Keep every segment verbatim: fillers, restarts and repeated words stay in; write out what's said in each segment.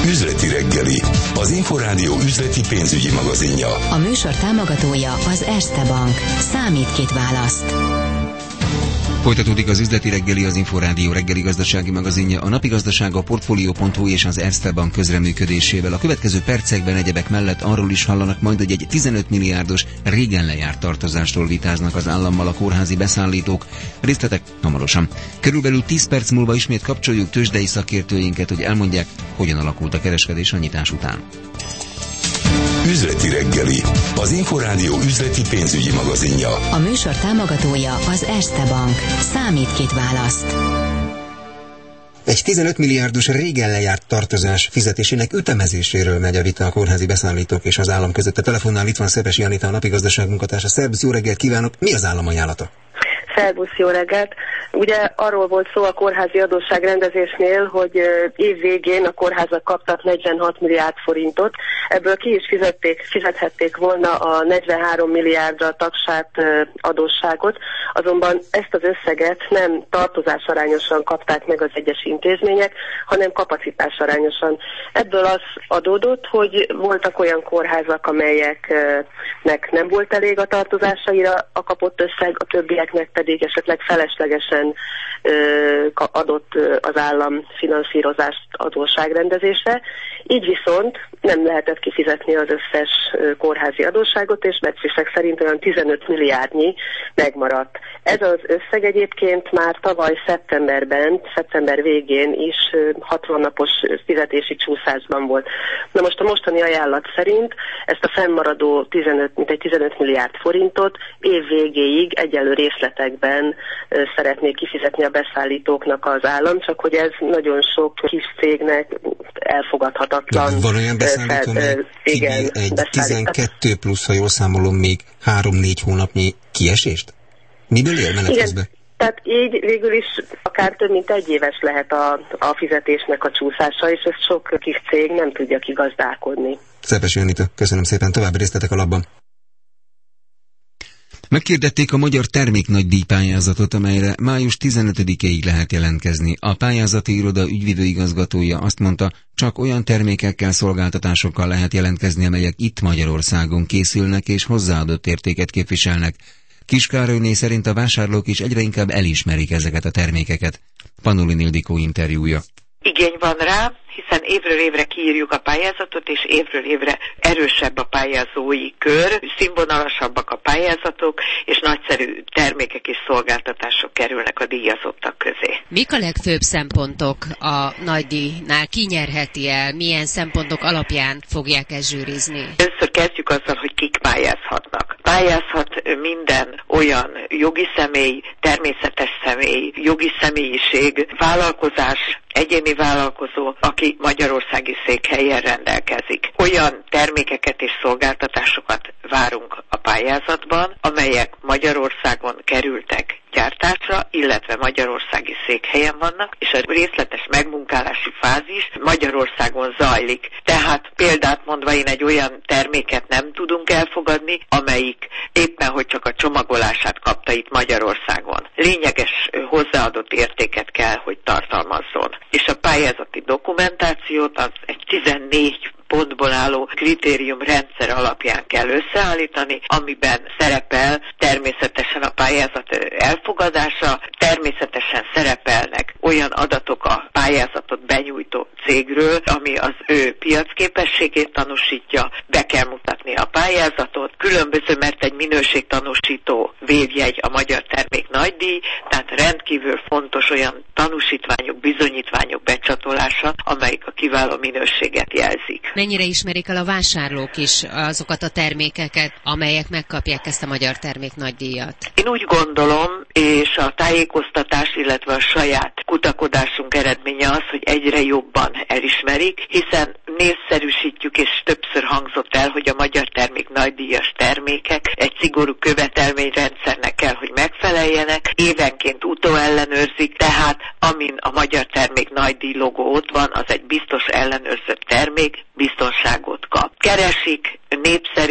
Üzleti reggeli, az Inforádió üzleti pénzügyi magazinja. A műsor támogatója az Erste Bank. Számít, kit választ. Folytatódik az üzleti reggeli, az Inforádió reggeli gazdasági magazinja, a napi gazdaság a Portfolio pont hu és az Erste Bank közreműködésével. A következő percekben egyebek mellett arról is hallanak majd, hogy egy tizenöt milliárdos régen lejárt tartozástól vitáznak az állammal a kórházi beszállítók. Részletek hamarosan. Körülbelül tíz perc múlva ismét kapcsoljuk tőzsdei szakértőinket, hogy elmondják, hogyan alakult a kereskedés a nyitás után. Üzleti reggeli, az Inforádió üzleti pénzügyi magazinja. A műsor támogatója az Erste Bank. Számít, kit választ. Egy tizenöt milliárdos régen lejárt tartozás fizetésének ütemezéséről megy a vita a kórházi beszállítók és az állam között. A telefonnál itt van Szepesi Anita, a napi gazdaság munkatársa. Szerbusz, jó reggelt kívánok! Mi az állam ajánlata? Szerbusz, jó reggelt! Ugye arról volt szó a kórházi adósságrendezésnél, hogy év végén a kórházak kaptak negyvenhat milliárd forintot, ebből ki is fizették, fizethették volna a negyvenhárom milliárdra tagsált adósságot, azonban ezt az összeget nem tartozásarányosan kapták meg az egyes intézmények, hanem kapacitásarányosan. Ebből az adódott, hogy voltak olyan kórházak, amelyeknek nem volt elég a tartozásaira a kapott összeg, a többieknek pedig esetleg feleslegesen adott az állam finanszírozást adósságrendezésre. Így viszont nem lehetett kifizetni az összes kórházi adósságot, és becslések szerint olyan tizenöt milliárdnyi megmaradt. Ez az összeg egyébként már tavaly szeptemberben, szeptember végén is hatvan napos fizetési csúszásban volt. Na most a mostani ajánlat szerint ezt a fennmaradó tizenöt, mintegy tizenöt milliárd forintot év végéig egyenlő részletekben szeretné kifizetni a beszállítóknak az állam, csak hogy ez nagyon sok kis cégnek elfogadhatatlan. De van olyan beszállító, mely kibír egy tizenkettő plusz, ha jól számolom, még három-négy hónapnyi kiesést? Miből él menet közben? Tehát így végül is akár több mint egy éves lehet a, a fizetésnek a csúszása, és ezt sok kis cég nem tudja kigazdálkodni. Szepesi Anita, köszönöm szépen, további részletek a labban. Megkérdették a magyar terméknagydíj pályázatot, amelyre május tizenötödikéig lehet jelentkezni. A pályázati iroda ügyvivőigazgatója azt mondta, csak olyan termékekkel, szolgáltatásokkal lehet jelentkezni, amelyek itt Magyarországon készülnek és hozzáadott értéket képviselnek. Kis Károlyné szerint a vásárlók is egyre inkább elismerik ezeket a termékeket. Panolin Ildikó interjúja. Igény van rá, hiszen évről évre kiírjuk a pályázatot, és évről évre erősebb a pályázói kör, színvonalasabbak a pályázatok, és nagyszerű termékek és szolgáltatások kerülnek a díjazottak közé. Mik a legfőbb szempontok a nagydíjnál? Ki nyerheti el? Milyen szempontok alapján fogják ezt zsűrizni? Először kezdjük azzal, hogy kik pályázhatnak. Pályázhat minden olyan jogi személy, természetes személy, jogi személyiség, vállalkozás, egyéni vállalkozó, aki magyarországi székhelyen rendelkezik. Olyan termékeket és szolgáltatásokat várunk a pályázatban, amelyek Magyarországon kerültek gyártásra, illetve magyarországi székhelyen vannak, és a részletes megmunkálási fázis Magyarországon zajlik. Tehát példát mondva, én egy olyan terméket nem tudunk elfogadni, amelyik éppen, hogy csak a csomagolását kapta itt Magyarországon. Lényeges hozzáadott értéket kell, hogy tartalmazzon. És a pályázati dokumentációt az egy tizennégy pontból álló kritériumrendszer alapján kell összeállítani, amiben szerepel természetesen a pályázat elfogadása, természetesen szerepelnek olyan adatok a pályázatot benyújtó cégről, ami az ő piacképességét tanúsítja, be kell mutatni a pályázatot, különböző, mert egy minőségtanúsító védjegy a magyar termék nagydíj, tehát rendkívül fontos olyan tanúsítványok, bizonyítványok becsatolása, amelyik a kiváló minőséget jelzik. Mennyire ismerik el a vásárlók is azokat a termékeket, amelyek megkapják ezt a magyar termék nagydíjat? Én úgy gondolom, és a tájékoztatás, illetve a saját kutakodásunk eredménye az, hogy egyre jobban elismerik, hiszen népszerűsítjük, és többször hangzott el, hogy a magyar termék nagydíjas termékek egy szigorú követelményrendszernek kell, hogy megfeleljenek, évenként utóellenőrzik, tehát amin a magyar termék nagydíj logó ott van, az egy biztos ellenőrzött termék, biztonságot kap. Keresik, népszerű,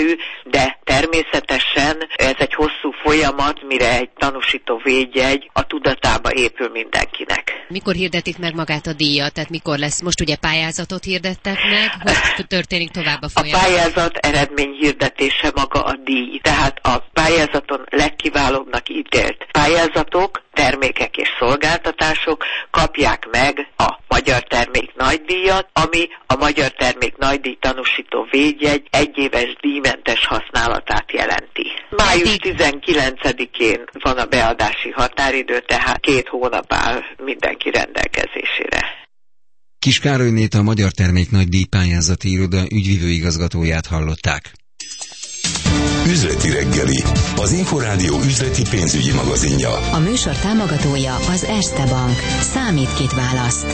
de természetesen ez egy hosszú folyamat, mire egy tanúsító védjegy a tudatába épül mindenkinek. Mikor hirdetik meg magát a díjat? Tehát mikor lesz? Most ugye pályázatot hirdettek meg, hogy történik tovább a folyamat? A pályázat eredmény hirdetése maga a díj. Tehát a pályázaton legkiválóbbnak ítélt pályázatok, termékek és szolgáltatások kapják meg a Magyar Termék Nagydíjat, ami a Magyar Termék Nagydíj tanúsító védjegy egyéves díjmentes használatát jelenti. május tizenkilencedikén van a beadási határidő, tehát két hónap áll mindenki rendelkezésére. Kis Károlynét, a Magyar Termék Nagydíj pályázati iroda ügyvivőigazgatóját hallották. Üzleti reggeli, az Inforádió üzleti pénzügyi magazinja. A műsor támogatója az Erste Bank. Számít, kit választ.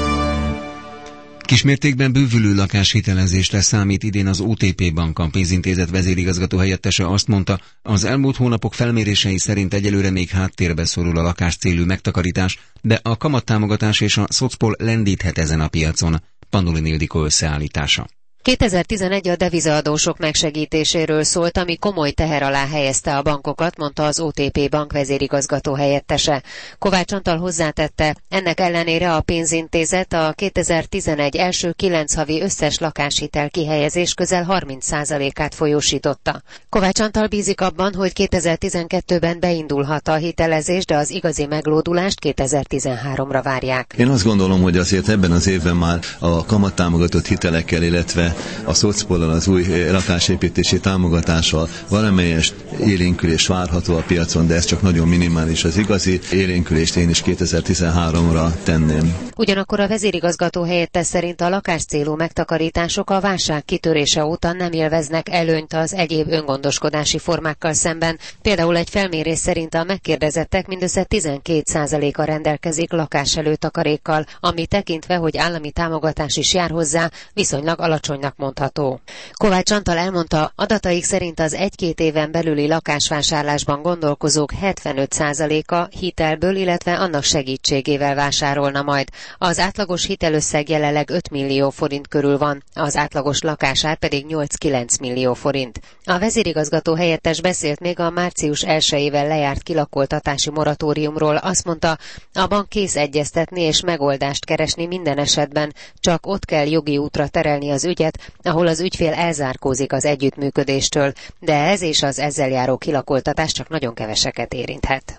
Kismértékben bővülő lakáshitelezésre számít idén az o té pé Bank. A pénzintézet vezérigazgató helyettese azt mondta, az elmúlt hónapok felmérései szerint egyelőre még háttérbe szorul a lakáscélú megtakarítás, de a kamattámogatás és a szocpol lendíthet ezen a piacon. Pandolin Ildikó összeállítása. kétezer-tizenegy a devizaadósok megsegítéséről szólt, ami komoly teher alá helyezte a bankokat, mondta az o té pé Bank vezérigazgató helyettese. Kovács Antal hozzátette, ennek ellenére a pénzintézet a kétezer-tizenegy első kilenc havi összes lakáshitel kihelyezés közel harminc százalékát folyósította. Kovács Antal bízik abban, hogy kétezer-tizenkettőben beindulhat a hitelezés, de az igazi meglódulást kétezer-tizenháromra várják. Én azt gondolom, hogy azért ebben az évben már a kamattámogatott hitelekkel, illetve a szocpollal, az új lakásépítési támogatással valamelyest élénkülés várható a piacon, de ez csak nagyon minimális. Az igazi élénkülést én is kétezer-tizenháromra tenném. Ugyanakkor a vezérigazgató helyettes szerint a lakáscélú megtakarítások a válság kitörése óta nem élveznek előnyt az egyéb öngondoskodási formákkal szemben. Például egy felmérés szerint a megkérdezettek mindössze tizenkét százaléka rendelkezik lakáselőtakarékkal, ami tekintve, hogy állami támogatás is jár hozzá, viszonylag alacsony mondható. Kovács Antal elmondta, adataik szerint az egy-két éven belüli lakásvásárlásban gondolkozók hetvenöt százaléka hitelből, illetve annak segítségével vásárolna majd. Az átlagos hitelösszeg jelenleg öt millió forint körül van, az átlagos lakásár pedig nyolc-kilenc millió forint. A vezérigazgató helyettes beszélt még a március elsejével lejárt kilakoltatási moratóriumról, azt mondta, a bank kész egyeztetni és megoldást keresni minden esetben, csak ott kell jogi útra terelni az ügyet, ahol az ügyfél elzárkózik az együttműködéstől, de ez és az ezzel járó kilakoltatás csak nagyon keveseket érinthet.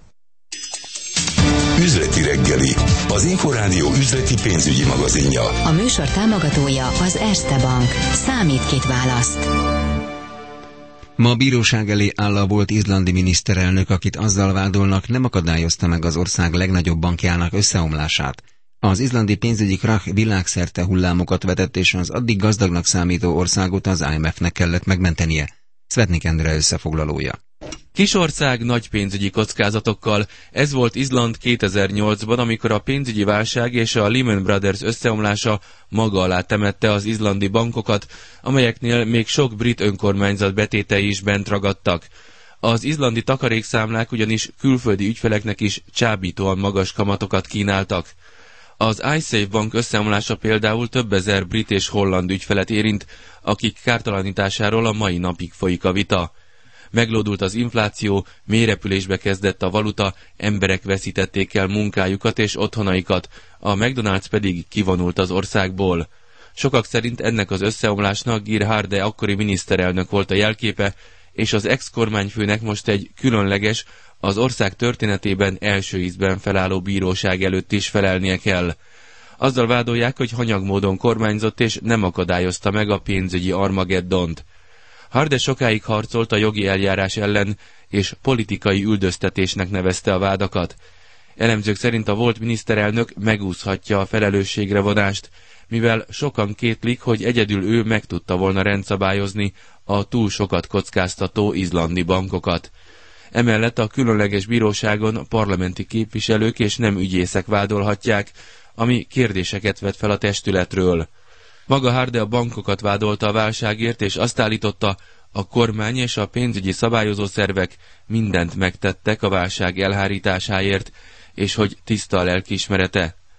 Üzleti reggeli, az Inforádió üzleti pénzügyi magazinja. A műsor támogatója az Erste Bank. Számít, kit választ. Ma a bíróság elé áll a volt izlandi miniszterelnök, akit azzal vádolnak, nem akadályozta meg az ország legnagyobb bankjának összeomlását. Az izlandi pénzügyi krach világszerte hullámokat vetett, és az addig gazdagnak számító országot az i em ef-nek kellett megmentenie. Svetnik Endre összefoglalója. Kisország nagy pénzügyi kockázatokkal. Ez volt Izland kétezer-nyolcban, amikor a pénzügyi válság és a Lehman Brothers összeomlása maga alá temette az izlandi bankokat, amelyeknél még sok brit önkormányzat betétei is bent ragadtak. Az izlandi takarékszámlák ugyanis külföldi ügyfeleknek is csábítóan magas kamatokat kínáltak. Az iSafe Bank összeomlása például több ezer brit és holland ügyfelet érint, akik kártalanításáról a mai napig folyik a vita. Meglódult az infláció, mélyrepülésbe kezdett a valuta, emberek veszítették el munkájukat és otthonaikat, a McDonald's pedig kivonult az országból. Sokak szerint ennek az összeomlásnak Geir Haarde akkori miniszterelnök volt a jelképe, és az ex-kormányfőnek most egy különleges, az ország történetében első ízben felálló bíróság előtt is felelnie kell. Azzal vádolják, hogy hanyag módon kormányzott és nem akadályozta meg a pénzügyi Armageddont. Haarde sokáig harcolt a jogi eljárás ellen, és politikai üldöztetésnek nevezte a vádakat. Elemzők szerint a volt miniszterelnök megúszhatja a felelősségre vonást, mivel sokan kétlik, hogy egyedül ő meg tudta volna rendszabályozni a túl sokat kockáztató izlandi bankokat. Emellett a különleges bíróságon parlamenti képviselők és nem ügyészek vádolhatják, ami kérdéseket vet fel a testületről. Maga Haarde a bankokat vádolta a válságért, és azt állította, a kormány és a pénzügyi szabályozó szervek mindent megtettek a válság elhárításáért, és hogy tiszta a lelkiismerete.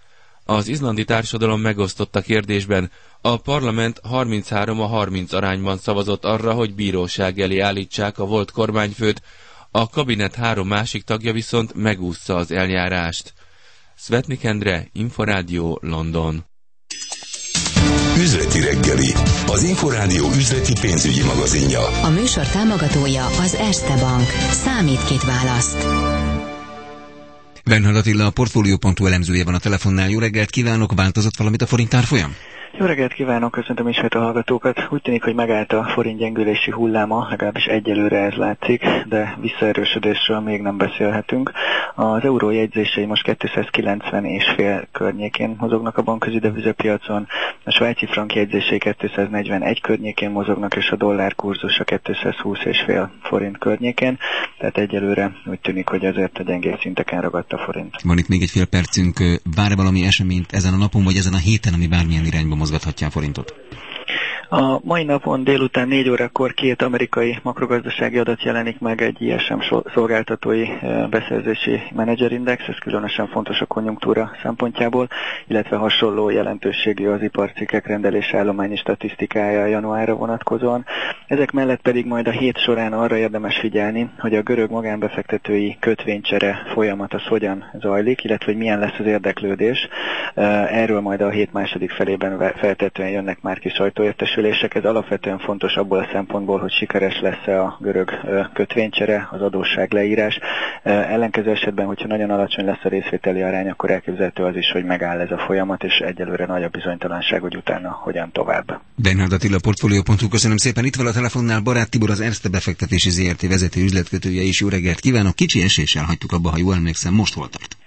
Az izlandi társadalom megosztott a kérdésben. A parlament harminchárom a harminc arányban szavazott arra, hogy bíróság elé állítsák a volt kormányfőt, a kabinet három másik tagja viszont megúszta az eljárást. Szvetnik Endre, Inforádió, London. Üzleti reggeli, az Inforádió üzleti pénzügyi magazinja. A műsor támogatója az Erste Bank. Számít, kit választ. Bernhard Attila, a Portfolio pont hu elemzője van a telefonnál. Jó reggelt kívánok, változott valamit a forint árfolyam? Jó reggelt kívánok, köszöntöm ismét a hallgatókat. Úgy tűnik, hogy megállt a forint gyengülési hulláma, legalábbis egyelőre ez látszik, de visszaerősödésről még nem beszélhetünk. Az euró jegyzései most kétszázkilencven és fél környékén mozognak a bankközi devizapiacon, a svájci frank jegyzései kétszáznegyvenegy környékén mozognak, és a dollár kurzusa kétszázhúsz és fél forint környékén, tehát egyelőre úgy tűnik, hogy azért a gyengébb szinteken ragadt a forint. Van itt még egy fél percünk, vár valami eseményt ezen a napon, vagy ezen a héten, ami bármilyen irányba mozgathatja a forintot? A mai napon délután négy órakor két amerikai makrogazdasági adat jelenik meg, egy i es em szolgáltatói beszerzési menedzserindex, ez különösen fontos a konjunktúra szempontjából, illetve hasonló jelentőségű az iparcikkek rendelésállományi statisztikája januárra vonatkozóan. Ezek mellett pedig majd a hét során arra érdemes figyelni, hogy a görög magánbefektetői kötvénycsere folyamat az hogyan zajlik, illetve hogy milyen lesz az érdeklődés. Erről majd a hét második felében feltetően jönnek már ki sajtóértesülések. Ez alapvetően fontos abból a szempontból, hogy sikeres lesz-e a görög kötvénycsere, az adósság leírás. Ellenkező esetben, hogyha nagyon alacsony lesz a részvételi arány, akkor elképzelhető az is, hogy megáll ez a folyamat, és egyelőre nagy a bizonytalanság, hogy utána hogyan tovább. Bernhard Attila, Portfolio pont hu, köszönöm szépen. Itt van a telefonnál Barát Tibor, az Erste befektetési zé er té vezető üzletkötője is. Jó reggelt kívánok! Kicsi eséssel hagytuk abba, ha jól emlékszem, most hol tart?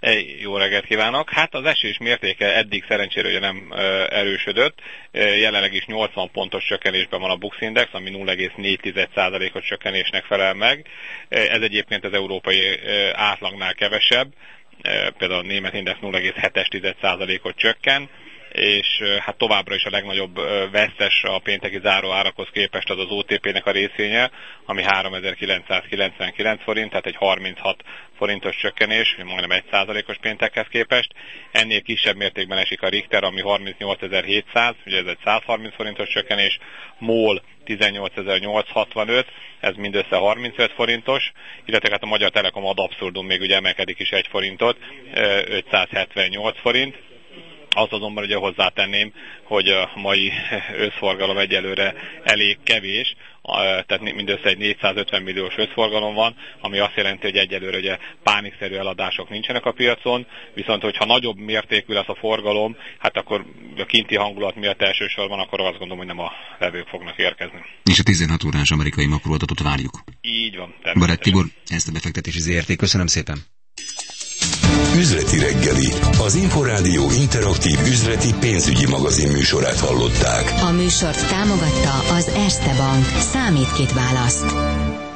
Jó reggelt kívánok! Hát az esés mértéke eddig szerencsére ugye nem ö, erősödött. Jelenleg is nyolcvan pontos csökkenésben van a Bux Index, ami nulla egész négy százalékos csökkenésnek felel meg. Ez egyébként az európai átlagnál kevesebb. Például a német index nulla egész hét százalékot csökken, és hát továbbra is a legnagyobb vesztes a pénteki záróárakhoz képest az az o té pé-nek a részvénye, ami háromezer-kilencszázkilencvenkilenc forint, tehát egy harminchat forintos csökkenés, majdnem egy százalékos péntekhez képest. Ennél kisebb mértékben esik a Richter, ami harmincnyolcezer-hétszáz, ugye ez egy százharminc forintos csökkenés, MOL tizennyolcezer-nyolcszázhatvanöt, ez mindössze harmincöt forintos, illetve hát a Magyar Telekom ad abszurdum még ugye emelkedik is egy forintot, ötszázhetvennyolc forint. Azt azonban ugye hozzátenném, hogy a mai összforgalom egyelőre elég kevés, tehát mindössze egy négyszázötven milliós összforgalom van, ami azt jelenti, hogy egyelőre ugye pánikszerű eladások nincsenek a piacon, viszont hogyha nagyobb mértékű lesz a forgalom, hát akkor a kinti hangulat miatt elsősorban, akkor azt gondolom, hogy nem a vevők fognak érkezni. És a tizenhat órás amerikai makroadatot várjuk. Így van. Barát Tibor, ezt a befektetési zé er té, köszönöm szépen. Üzleti reggeli, az Inforádió interaktív üzleti pénzügyi magazin műsorát hallották. A műsort támogatta az Erste Bank. Számít, kit választ.